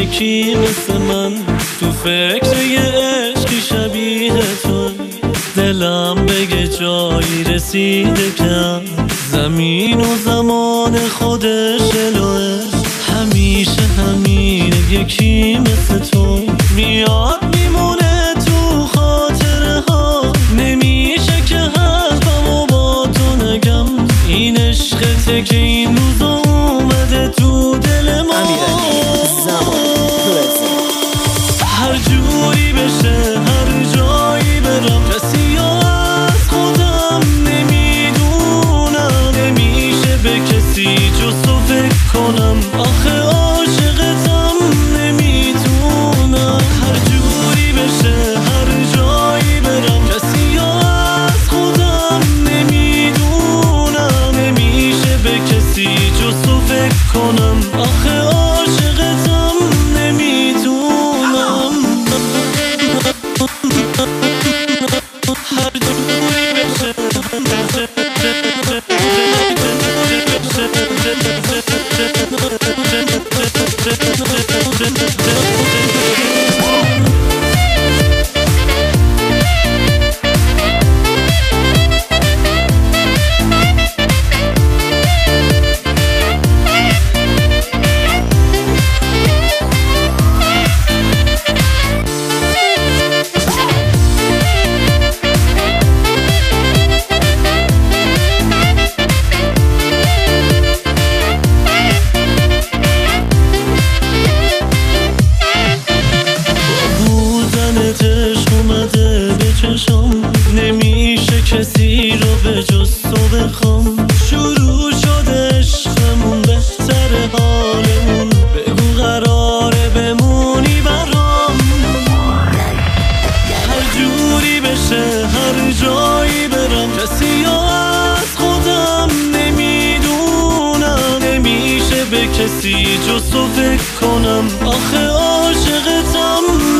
یکی مثل من تو فکر یه عشقی شبیه تو. دلم بگه جایی رسیده کم، زمین و زمان خودش الوه، همیشه همینه یکی مثل تو. میاد میمونه تو خاطره ها، نمیشه که حرفمو با تو نگم. این عشقته که این روزا اومده تو دل ما. هر جوری بشه هر جایی برم، کسی از خودم نمیدونم. نمیشه به کسی جز تو فکر کنم، آخه عاشقتم نمیتونم. هر جوری بشه هر جایی برم، کسی از خودم نمیدونم. نمیشه به کسی جز تو فکر کنم، آخه عاشقتم نمیتونم. هر جوری بشه نمیشه کسی رو به جز تو بخوام. شروع شده عشقمون، بهتره حالمون، بگو قراره بمونی برام. هر جوری بشه هر جایی برم، کسی از خودم نمیدونم. نمیشه به کسی جز تو فکر کنم، آخه عاشقتم